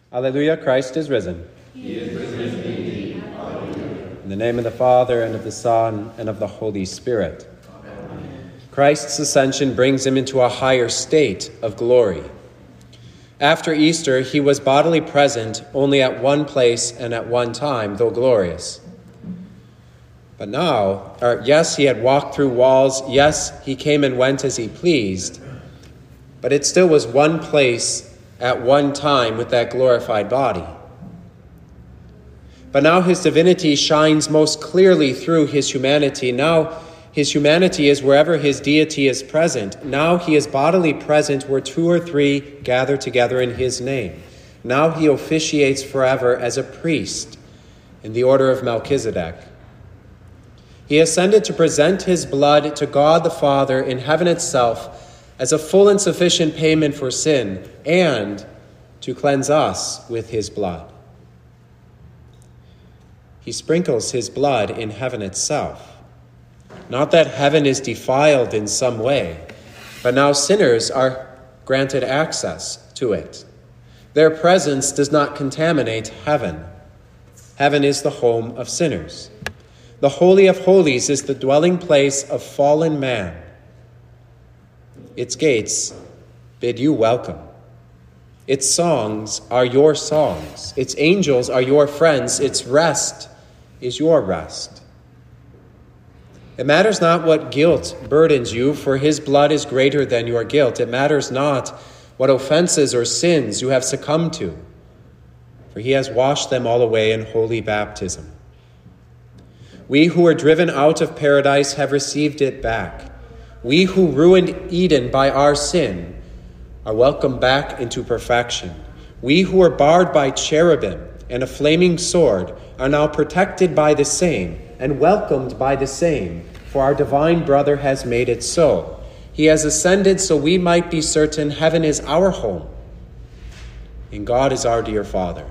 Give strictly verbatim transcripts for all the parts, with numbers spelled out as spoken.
Alleluia, Christ is risen. He is risen indeed. Alleluia. In the name of the Father, and of the Son, and of the Holy Spirit. Amen. Christ's ascension brings him into a higher state of glory. After Easter, he was bodily present only at one place and at one time, though glorious. But now, or yes, he had walked through walls. Yes, he came and went as he pleased. But it still was one place at one time with that glorified body. But now his divinity shines most clearly through his humanity. Now his humanity is wherever his deity is present. Now he is bodily present where two or three gather together in his name. Now he officiates forever as a priest in the order of Melchizedek. He ascended to present his blood to God the Father in heaven itself as a full and sufficient payment for sin, and to cleanse us with his blood. He sprinkles his blood in heaven itself. Not that heaven is defiled in some way, but now sinners are granted access to it. Their presence does not contaminate heaven. Heaven is the home of sinners. The Holy of Holies is the dwelling place of fallen man. Its gates bid you welcome. Its songs are your songs. Its angels are your friends. Its rest is your rest. It matters not what guilt burdens you, for his blood is greater than your guilt. It matters not what offenses or sins you have succumbed to, for he has washed them all away in holy baptism. We who were driven out of paradise have received it back. We who ruined Eden by our sin are welcomed back into perfection. We who were barred by cherubim and a flaming sword are now protected by the same and welcomed by the same, for our divine brother has made it so. He has ascended so we might be certain heaven is our home and God is our dear Father.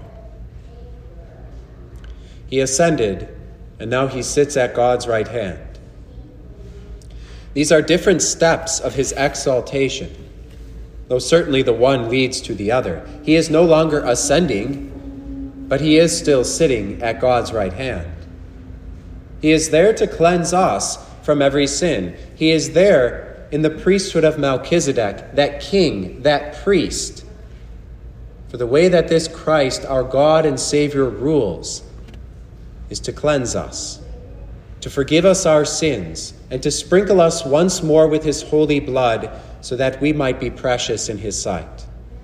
He ascended, and now he sits at God's right hand. These are different steps of his exaltation, though certainly the one leads to the other. He is no longer ascending, but he is still sitting at God's right hand. He is there to cleanse us from every sin. He is there in the priesthood of Melchizedek, that king, that priest. For the way that this Christ, our God and Savior, rules is to cleanse us, to forgive us our sins, and to sprinkle us once more with his holy blood so that we might be precious in his sight.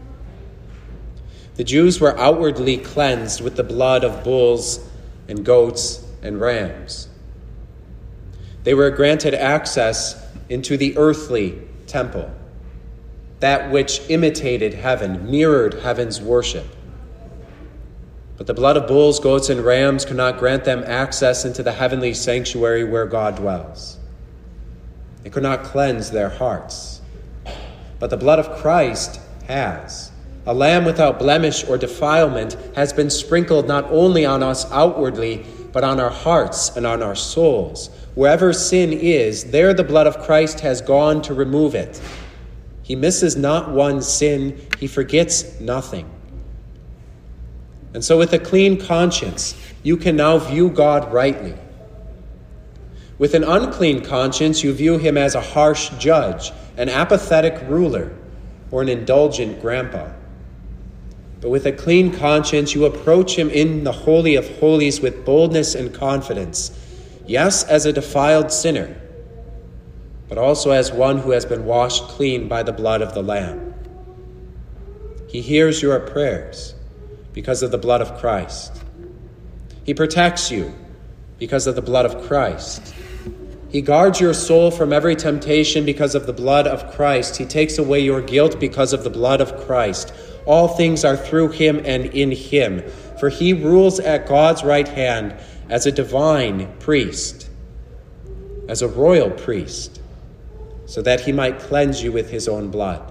The Jews were outwardly cleansed with the blood of bulls and goats and rams. They were granted access into the earthly temple, that which imitated heaven, mirrored heaven's worship. But the blood of bulls, goats, and rams could not grant them access into the heavenly sanctuary where God dwells. It could not cleanse their hearts. But the blood of Christ has. A lamb without blemish or defilement has been sprinkled not only on us outwardly, but on our hearts and on our souls. Wherever sin is, there the blood of Christ has gone to remove it. He misses not one sin. He forgets nothing. And so with a clean conscience, you can now view God rightly. With an unclean conscience, you view him as a harsh judge, an apathetic ruler, or an indulgent grandpa. But with a clean conscience, you approach him in the Holy of Holies with boldness and confidence. Yes, as a defiled sinner, but also as one who has been washed clean by the blood of the Lamb. He hears your prayers because of the blood of Christ. He protects you because of the blood of Christ. He guards your soul from every temptation because of the blood of Christ. He takes away your guilt because of the blood of Christ. All things are through him and in him, for he rules at God's right hand as a divine priest, as a royal priest, so that he might cleanse you with his own blood.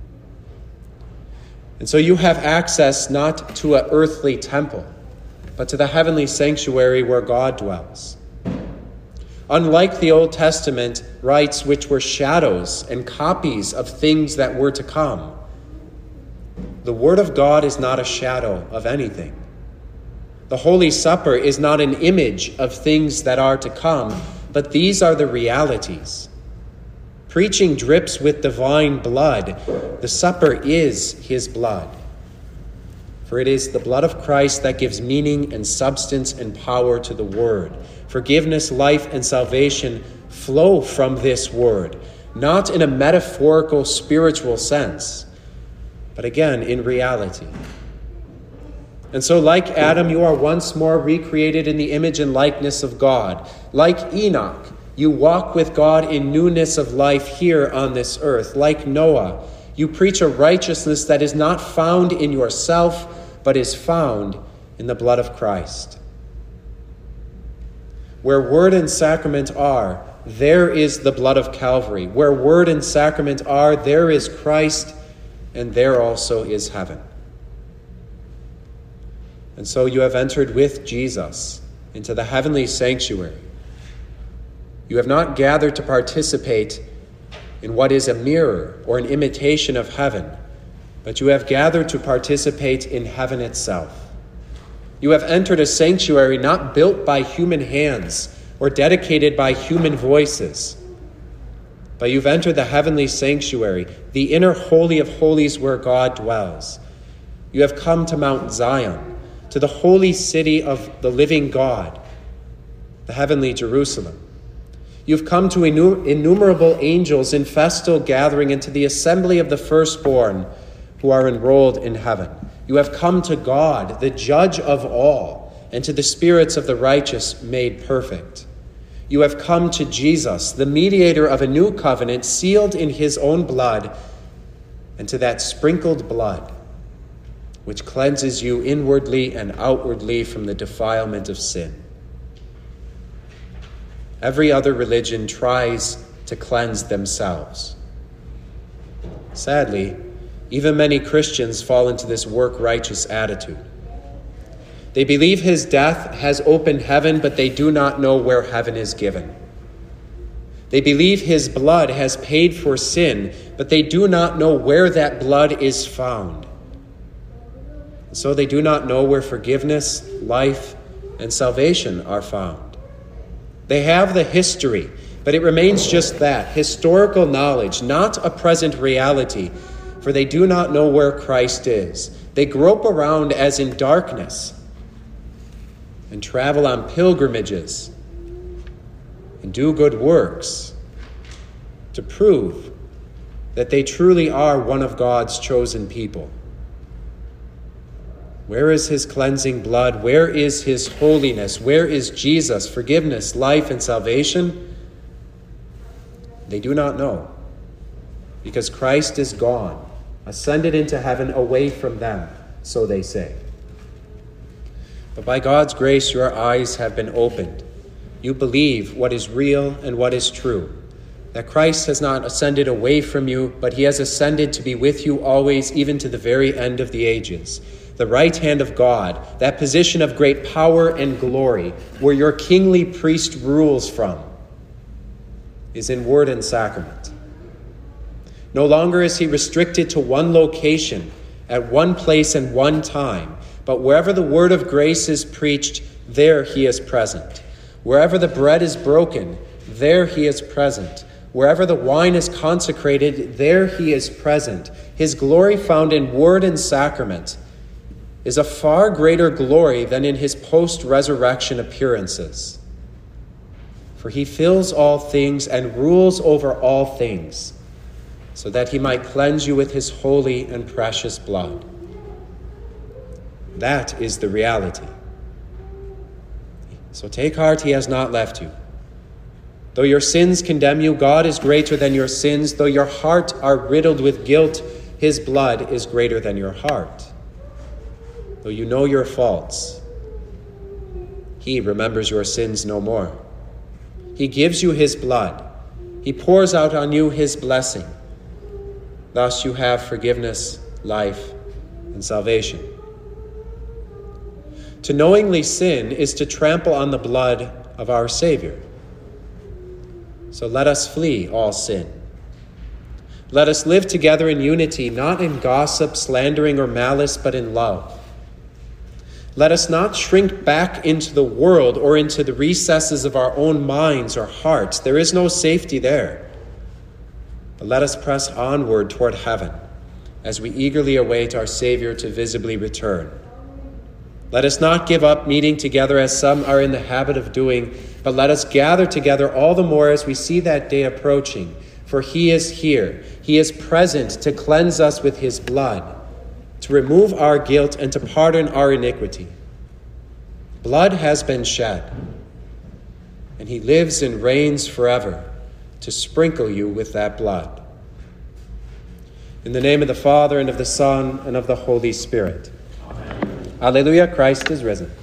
And so you have access not to an earthly temple, but to the heavenly sanctuary where God dwells. Unlike the Old Testament rites, which were shadows and copies of things that were to come, the Word of God is not a shadow of anything. The Holy Supper is not an image of things that are to come, but these are the realities. Preaching drips with divine blood. The supper is his blood. For it is the blood of Christ that gives meaning and substance and power to the Word. Forgiveness, life, and salvation flow from this Word, not in a metaphorical spiritual sense, but again in reality. And so, like Adam, you are once more recreated in the image and likeness of God. Like Enoch, you walk with God in newness of life here on this earth. Like Noah, you preach a righteousness that is not found in yourself, but is found in the blood of Christ. Where word and sacrament are, there is the blood of Calvary. Where word and sacrament are, there is Christ, and there also is heaven. And so you have entered with Jesus into the heavenly sanctuary. You have not gathered to participate in what is a mirror or an imitation of heaven, but you have gathered to participate in heaven itself. You have entered a sanctuary not built by human hands or dedicated by human voices, but you've entered the heavenly sanctuary, the inner holy of holies where God dwells. You have come to Mount Zion, to the holy city of the living God, the heavenly Jerusalem. You've come to innumerable angels in festal gathering into the assembly of the firstborn who are enrolled in heaven. You have come to God, the judge of all, and to the spirits of the righteous made perfect. You have come to Jesus, the mediator of a new covenant, sealed in his own blood, and to that sprinkled blood, which cleanses you inwardly and outwardly from the defilement of sin. Every other religion tries to cleanse themselves. Sadly, even many Christians fall into this work-righteous attitude. They believe his death has opened heaven, but they do not know where heaven is given. They believe his blood has paid for sin, but they do not know where that blood is found. So they do not know where forgiveness, life, and salvation are found. They have the history, but it remains just that, historical knowledge, not a present reality, for they do not know where Christ is. They grope around as in darkness and travel on pilgrimages and do good works to prove that they truly are one of God's chosen people. Where is his cleansing blood? Where is his holiness? Where is Jesus, forgiveness, life, and salvation? They do not know, because Christ is gone, ascended into heaven away from them, so they say. But by God's grace, your eyes have been opened. You believe what is real and what is true, that Christ has not ascended away from you, but he has ascended to be with you always, even to the very end of the ages. The right hand of God, that position of great power and glory, where your kingly priest rules from, is in word and sacrament. No longer is he restricted to one location, at one place and one time, but wherever the word of grace is preached, there he is present. Wherever the bread is broken, there he is present. Wherever the wine is consecrated, there he is present. His glory found in word and sacrament is a far greater glory than in his post-resurrection appearances. For he fills all things and rules over all things, so that he might cleanse you with his holy and precious blood. That is the reality. So take heart, he has not left you. Though your sins condemn you, God is greater than your sins. Though your heart are riddled with guilt, his blood is greater than your heart. Though you know your faults, he remembers your sins no more. He gives you his blood. He pours out on you his blessing. Thus you have forgiveness, life, and salvation. To knowingly sin is to trample on the blood of our Savior. So let us flee all sin. Let us live together in unity, not in gossip, slandering, or malice, but in love. Let us not shrink back into the world or into the recesses of our own minds or hearts. There is no safety there. But let us press onward toward heaven as we eagerly await our Savior to visibly return. Let us not give up meeting together as some are in the habit of doing, but let us gather together all the more as we see that day approaching. For he is here. He is present to cleanse us with his blood, to remove our guilt and to pardon our iniquity. Blood has been shed, and he lives and reigns forever to sprinkle you with that blood. In the name of the Father, and of the Son, and of the Holy Spirit. Amen. Alleluia, Christ is risen.